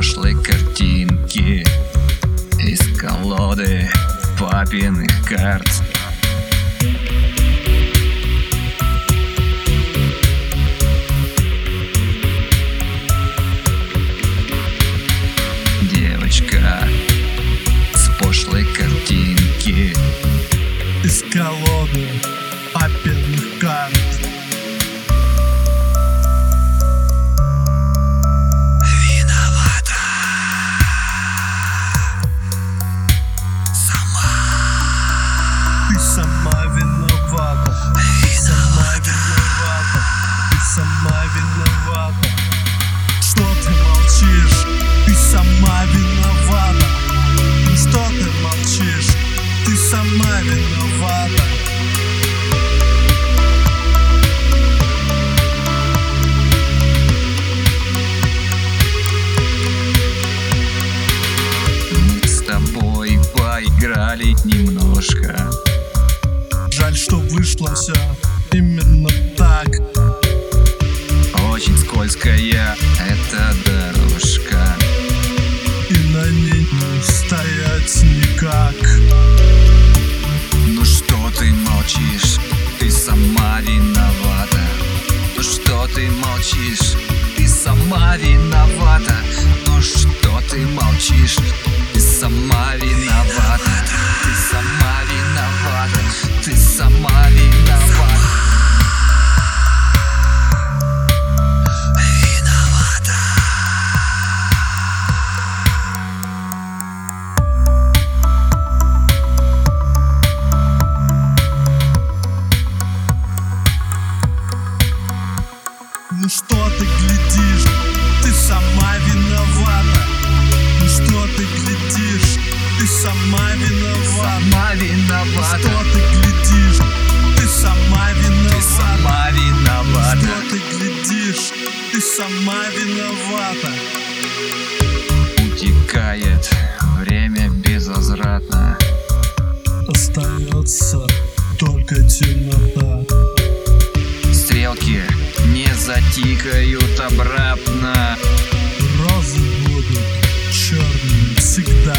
пошлой картинки из колоды папиных карт. Девочка с пошлой картинки из колоды папиных карт. Виновата сама. Ты сама виновата. Ты сама виновата. Ты сама виновата. Что ты молчишь? Ты сама виновата. Ну что ты молчишь? Ты сама виновата. Мы с тобой поиграли немножко. Жаль, что вышло все именно так. Очень скользкая эта дорожка, И на ней не устоять никак. ну что ты молчишь? Ты сама виновата. Ну что ты молчишь? Ты сама виновата. Ну что ты молчишь? Ты сама виновата. Ты сама виновата. Ты сама виновата. Виновата. Ну что ты глядишь? Ты сама виновата. Ну что ты глядишь? Ты сама виновата. Сама виновата. Что ты глядишь? Ты сама Ты виновата. сама виновата. Что ты глядишь? Ты сама виновата. Утекает время безвозвратно. Остается только темнота. Стрелки не затикают обратно. Розы будут черными всегда.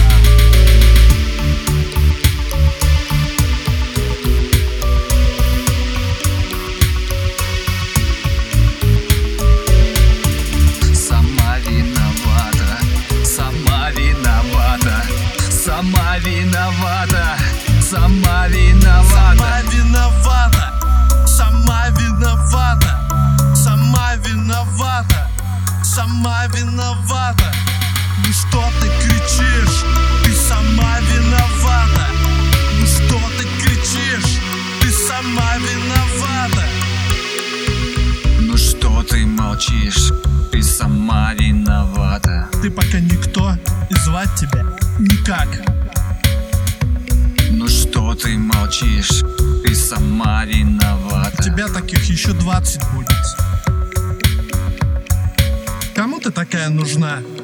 Сама виновата. Сама виновата. Сама виновата. Сама виновата. Сама виновата. Сама виновата. Сама виновата. Сама виновата. Ну что ты кричишь? Ты сама виновата. Ну что ты кричишь? Ты сама виновата. Ну что ты молчишь? Ты сама виновата. Ты пока никто, и звать тебя никак. Ну что ты молчишь? Ты сама виновата. Тебя таких еще 20 будет. Кому ты такая нужна?